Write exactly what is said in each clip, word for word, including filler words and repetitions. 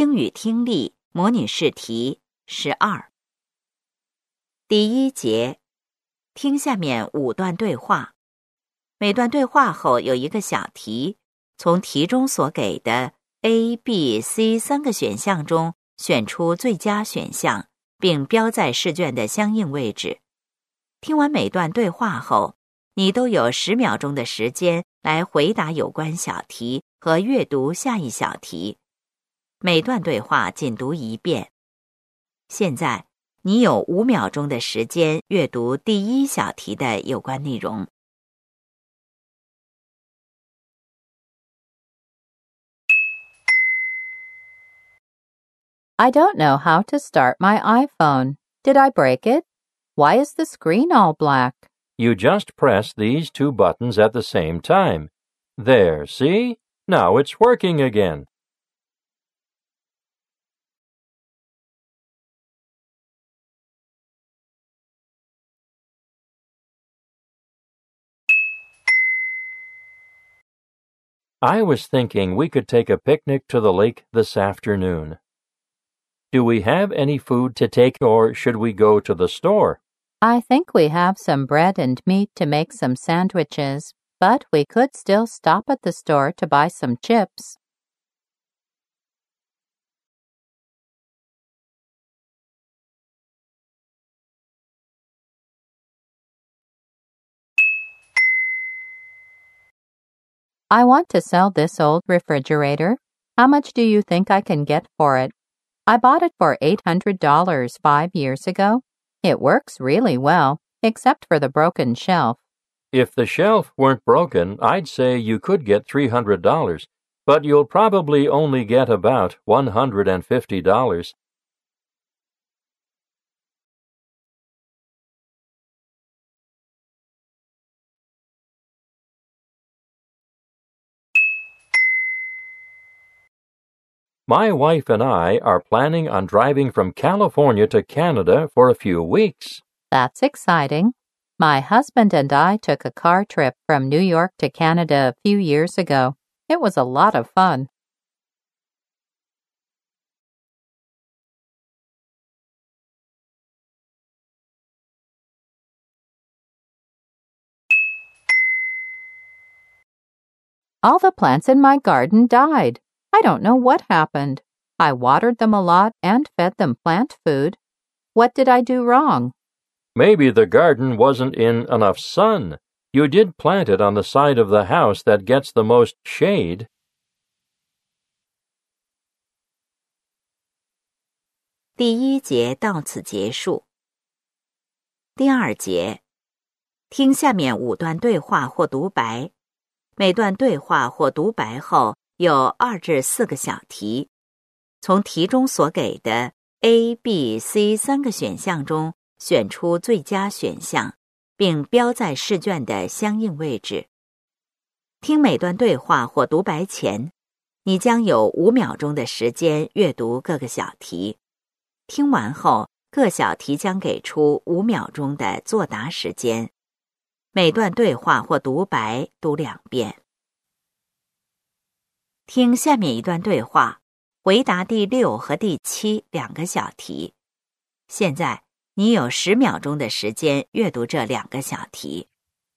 英语听力模拟试题十二。第一节，听下面五段对话。每段对话后有一个小题，从题中所给的 A、B、C 三个选项中选出最佳选项，并标在试卷的相应位置。听完每段对话后，你都有十秒钟的时间来回答有关小题和阅读下一小题。每段对话仅读一遍。现在，你有五秒钟的时间阅读第一小题的有关内容。 I don't know how to start my iPhone. Did I break it? Why is the screen all black? You just press these two buttons at the same time. There, see? Now it's working again. I was thinking we could take a picnic to the lake this afternoon. Do we have any food to take, or should we go to the store? I think we have some bread and meat to make some sandwiches, but we could still stop at the store to buy some chips. I want to sell this old refrigerator. How much do you think I can get for it? I bought it for eight hundred dollars five years ago. It works really well, except for the broken shelf. If the shelf weren't broken, I'd say you could get three hundred dollars, but you'll probably only get about one hundred fifty dollars. My wife and I are planning on driving from California to Canada for a few weeks. That's exciting. My husband and I took a car trip from New York to Canada a few years ago. It was a lot of fun. All the plants in my garden died. I don't know what happened. I watered them a lot and fed them plant food. What did I do wrong? Maybe the garden wasn't in enough sun. You did plant it on the side of the house that gets the most shade. 第一节到此结束。第二节，听下面五段对话或独白。每段对话或独白后有二至四个小题，从题中所给的 A、B、C 三个选项中选出最佳选项，并标在试卷的相应位置。听每段对话或独白前，你将有五秒钟的时间阅读各个小题。听完后，各小题将给出五秒钟的作答时间。每段对话或独白读两遍。听下面一段对话，回答第六和第七两个小题。现在你有十秒钟的时间阅读这两个小题。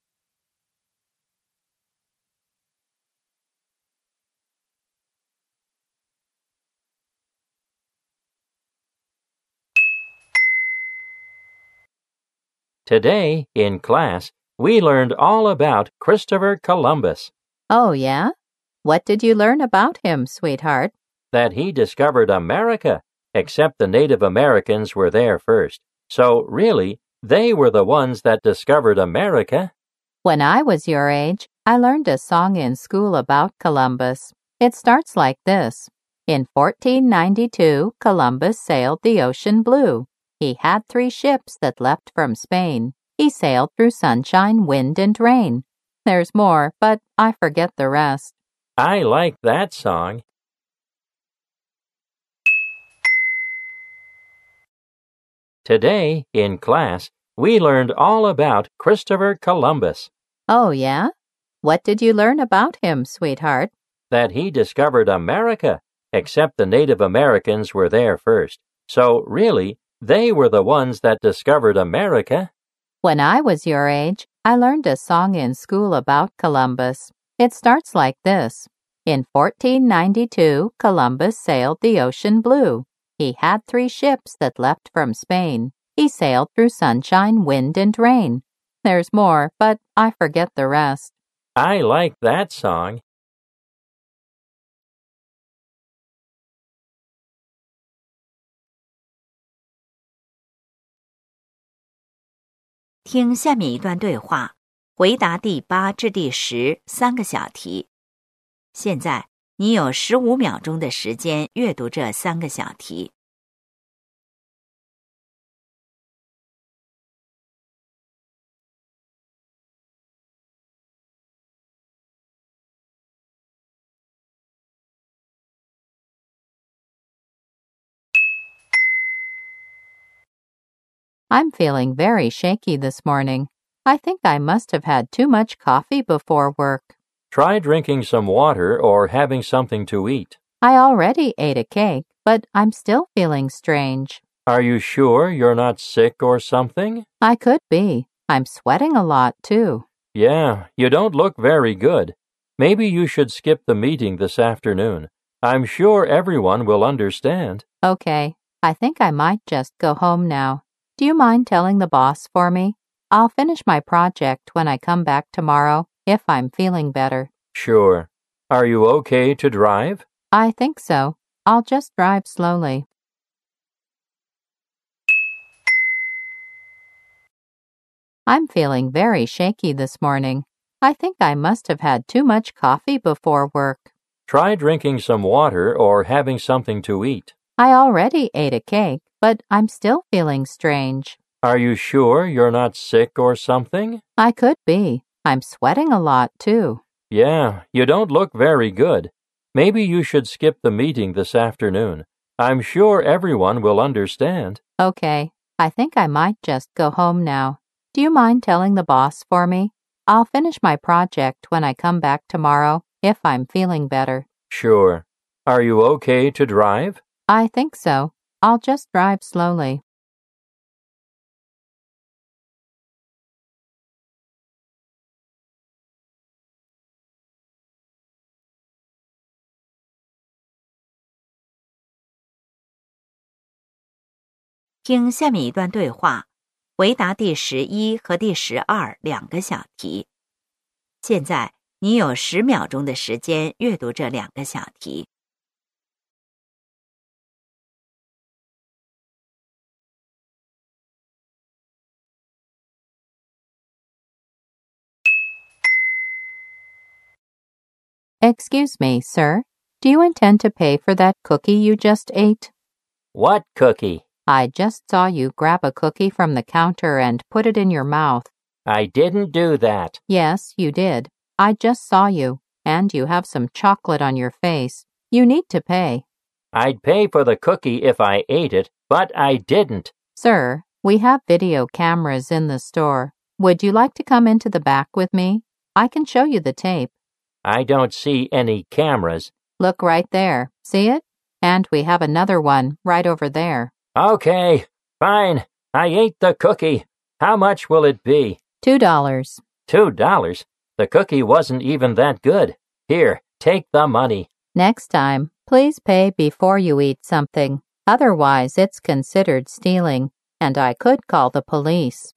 Today, in class, we learned all about Christopher Columbus. Oh, yeah? What did you learn about him, sweetheart? That he discovered America, except the Native Americans were there first. So, really, they were the ones that discovered America. When I was your age, I learned a song in school about Columbus. It starts like this. In fourteen ninety-two, Columbus sailed the ocean blue. He had three ships that left from Spain. He sailed through sunshine, wind, and rain. There's more, but I forget the rest. I like that song. Today, in class, we learned all about Christopher Columbus. Oh, yeah? What did you learn about him, sweetheart? That he discovered America, except the Native Americans were there first. So, really, they were the ones that discovered America. When I was your age, I learned a song in school about Columbus. It starts like this. In fourteen ninety-two, Columbus sailed the ocean blue. He had three ships that left from Spain. He sailed through sunshine, wind, and rain. There's more, but I forget the rest. I like that song. 听下面一段对话，回答第八至第十三个小题。现在你有十五秒钟的时间阅读这三个小题。 I'm feeling very shaky this morning. I think I must have had too much coffee before work. Try drinking some water or having something to eat. I already ate a cake, but I'm still feeling strange. Are you sure you're not sick or something? I could be. I'm sweating a lot, too. Yeah, you don't look very good. Maybe you should skip the meeting this afternoon. I'm sure everyone will understand. Okay, I think I might just go home now. Do you mind telling the boss for me? I'll finish my project when I come back tomorrow, if I'm feeling better. Sure. Are you okay to drive? I think so. I'll just drive slowly. I'm feeling very shaky this morning. I think I must have had too much coffee before work. Try drinking some water or having something to eat. I already ate a cake, but I'm still feeling strange. Are you sure you're not sick or something? I could be. I'm sweating a lot, too. Yeah, you don't look very good. Maybe you should skip the meeting this afternoon. I'm sure everyone will understand. Okay, I think I might just go home now. Do you mind telling the boss for me? I'll finish my project when I come back tomorrow, if I'm feeling better. Sure. Are you okay to drive? I think so. I'll just drive slowly. "听下面一段对话，回答第十一和第十二两个小题。现在你有十秒钟的时间阅读这两个小题。 Excuse me, sir. Do you intend to pay for that cookie you just ate? What cookie? I just saw you grab a cookie from the counter and put it in your mouth. I didn't do that. Yes, you did. I just saw you, and you have some chocolate on your face. You need to pay. I'd pay for the cookie if I ate it, but I didn't. Sir, we have video cameras in the store. Would you like to come into the back with me? I can show you the tape. I don't see any cameras. Look right there. See it? And we have another one right over there. Okay, fine. I ate the cookie. How much will it be? Two dollars. Two dollars? The cookie wasn't even that good. Here, take the money. Next time, please pay before you eat something. Otherwise, it's considered stealing, and I could call the police.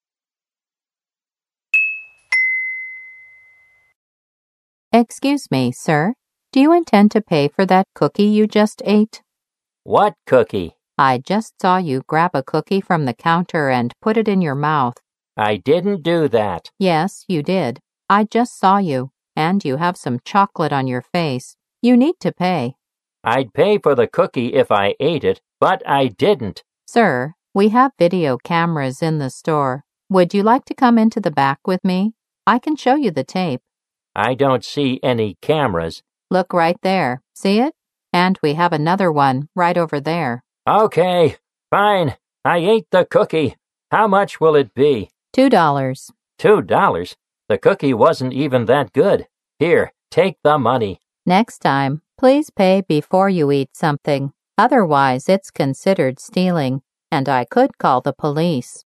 Excuse me, sir. Do you intend to pay for that cookie you just ate? What cookie? I just saw you grab a cookie from the counter and put it in your mouth. I didn't do that. Yes, you did. I just saw you, and you have some chocolate on your face. You need to pay. I'd pay for the cookie if I ate it, but I didn't. Sir, we have video cameras in the store. Would you like to come into the back with me? I can show you the tape. I don't see any cameras. Look right there. See it? And we have another one right over there. Okay, fine. I ate the cookie. How much will it be? Two dollars. Two dollars? The cookie wasn't even that good. Here, take the money. Next time, Please pay before you eat something. Otherwise, it's considered stealing, and I could call the police.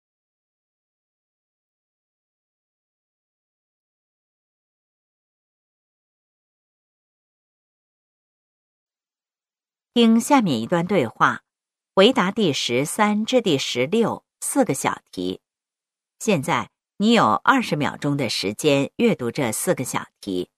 听下面一段对话，回答第十三至第十六四个小题。现在你有二十秒钟的时间阅读这四个小题。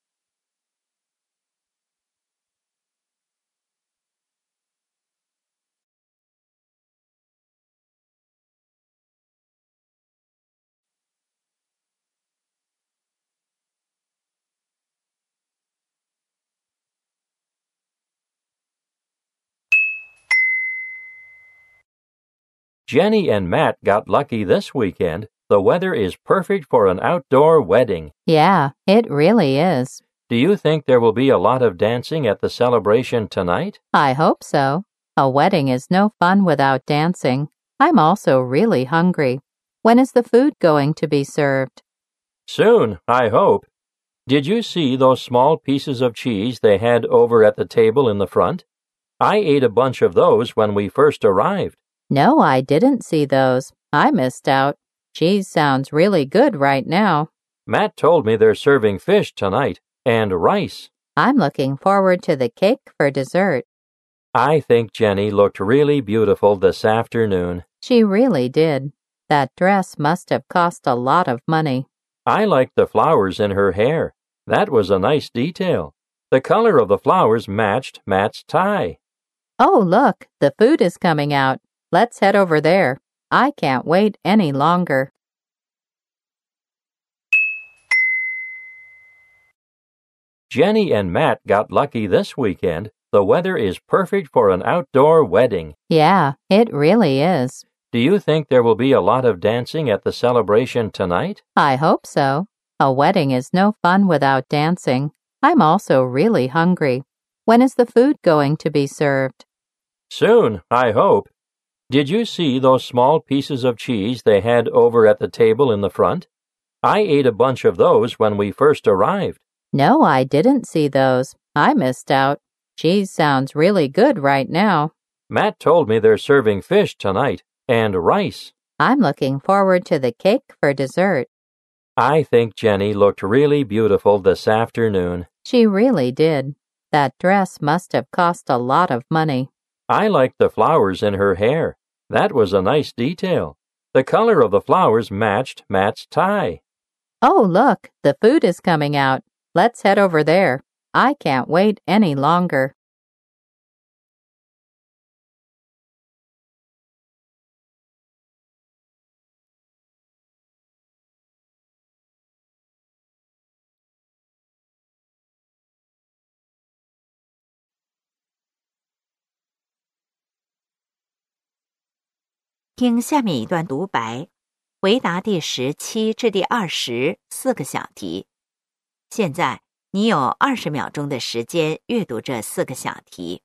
Jenny and Matt got lucky this weekend. The weather is perfect for an outdoor wedding. Yeah, it really is. Do you think there will be a lot of dancing at the celebration tonight? I hope so. A wedding is no fun without dancing. I'm also really hungry. When is the food going to be served? Soon, I hope. Did you see those small pieces of cheese they had over at the table in the front? I ate a bunch of those when we first arrived. No, I didn't see those. I missed out. Cheese sounds really good right now. Matt told me they're serving fish tonight, and rice. I'm looking forward to the cake for dessert. I think Jenny looked really beautiful this afternoon. She really did. That dress must have cost a lot of money. I liked the flowers in her hair. That was a nice detail. The color of the flowers matched Matt's tie. Oh, look, the food is coming out. Let's head over there. I can't wait any longer. Jenny and Matt got lucky this weekend. The weather is perfect for an outdoor wedding. Yeah, it really is. Do you think there will be a lot of dancing at the celebration tonight? I hope so. A wedding is no fun without dancing. I'm also really hungry. When is the food going to be served? Soon, I hope. Did you see those small pieces of cheese they had over at the table in the front? I ate a bunch of those when we first arrived. No, I didn't see those. I missed out. Cheese sounds really good right now. Matt told me they're serving fish tonight, and rice. I'm looking forward to the cake for dessert. I think Jenny looked really beautiful this afternoon. She really did. That dress must have cost a lot of money. I liked the flowers in her hair. That was a nice detail. The color of the flowers matched Matt's tie. Oh, look, the food is coming out. Let's head over there. I can't wait any longer. 听下面一段独白，回答第十七至第二十四个小题。现在你有二十秒钟的时间阅读这四个小题。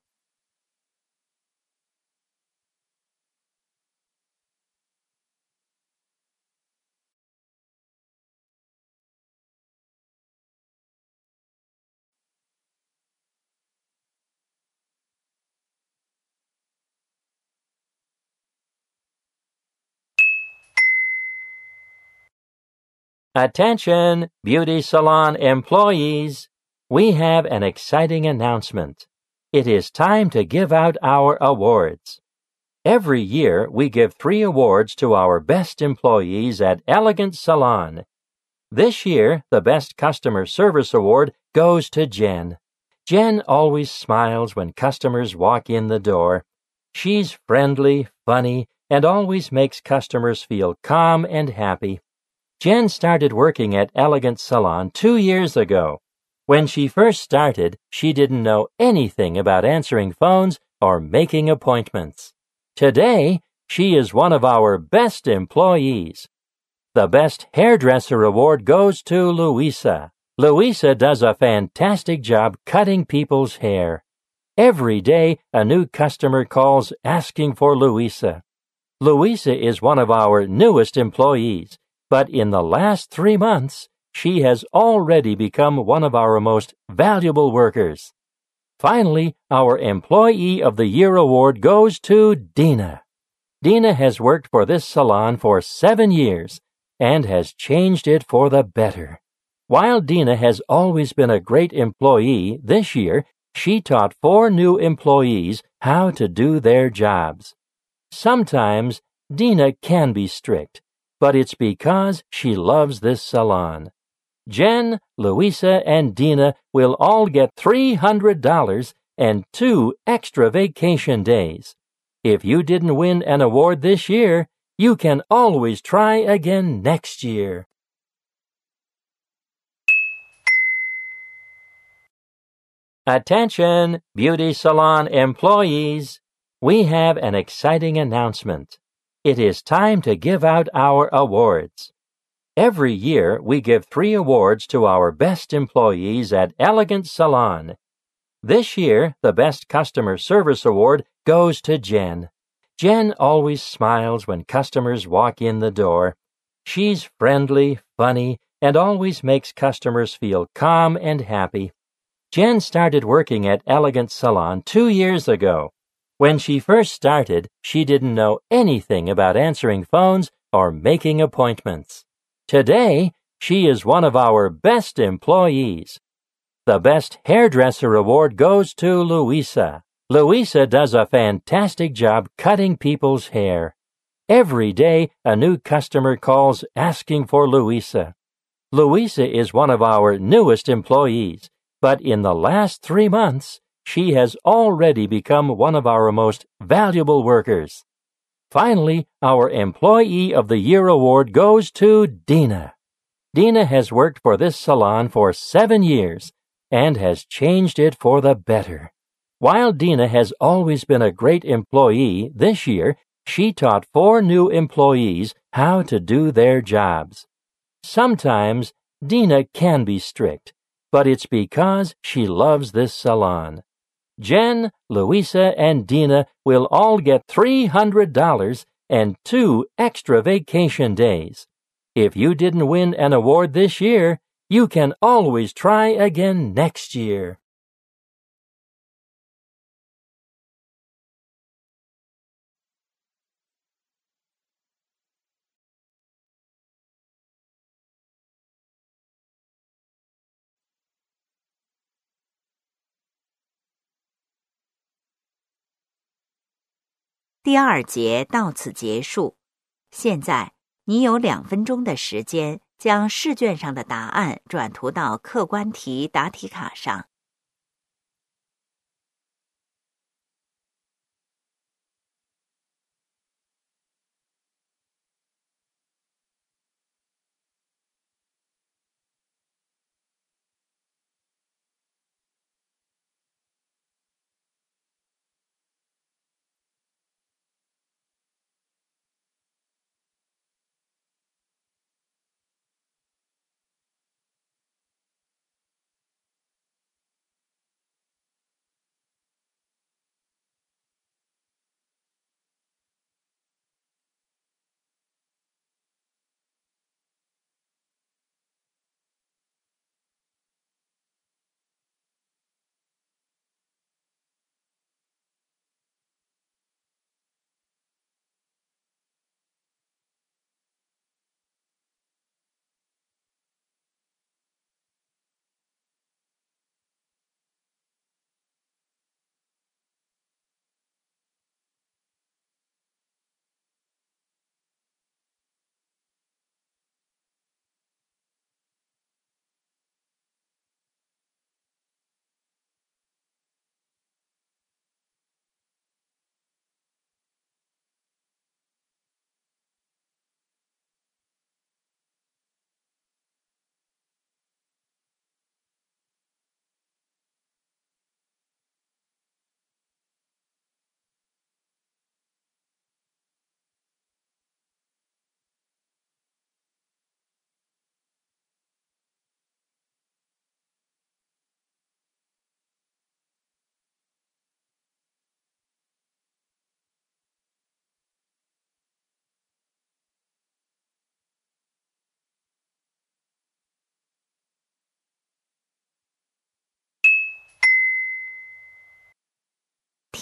Attention, beauty salon employees! We have an exciting announcement. It is time to give out our awards. Every year, we give three awards to our best employees at Elegant Salon. This year, the Best Customer Service Award goes to Jen. Jen always smiles when customers walk in the door. She's friendly, funny, and always makes customers feel calm and happy. Jen started working at Elegant Salon two years ago. When she first started, she didn't know anything about answering phones or making appointments. Today, she is one of our best employees. The Best Hairdresser Award goes to Louisa. Louisa does a fantastic job cutting people's hair. Every day, a new customer calls asking for Louisa. Louisa is one of our newest employees. But in the last three months, she has already become one of our most valuable workers. Finally, our Employee of the Year award goes to Dina. Dina has worked for this salon for seven years and has changed it for the better. While Dina has always been a great employee, this year she taught four new employees how to do their jobs. Sometimes Dina can be strict, but it's because she loves this salon. Jen, Louisa, and Dina will all get three hundred dollars and two extra vacation days. If you didn't win an award this year, you can always try again next year. Attention, beauty salon employees! We have an exciting announcement. It is time to give out our awards. Every year, we give three awards to our best employees at Elegant Salon. This year, the Best Customer Service Award goes to Jen. Jen always smiles when customers walk in the door. She's friendly, funny, and always makes customers feel calm and happy. Jen started working at Elegant Salon two years ago. When she first started, she didn't know anything about answering phones or making appointments. Today, she is one of our best employees. The Best Hairdresser Award goes to Louisa. Louisa does a fantastic job cutting people's hair. Every day, a new customer calls asking for Louisa. Louisa is one of our newest employees, but in the last three months, she has already become one of our most valuable workers. Finally, our Employee of the Year award goes to Dina. Dina has worked for this salon for seven years and has changed it for the better. While Dina has always been a great employee, this year she taught four new employees how to do their jobs. Sometimes Dina can be strict, but it's because she loves this salon. Jen, Louisa, and Dina will all get three hundred dollars and two extra vacation days. If you didn't win an award this year, you can always try again next year. 第二节到此结束。现在你有两分钟的时间，将试卷上的答案转涂到客观题答题卡上。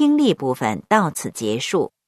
听力部分到此结束。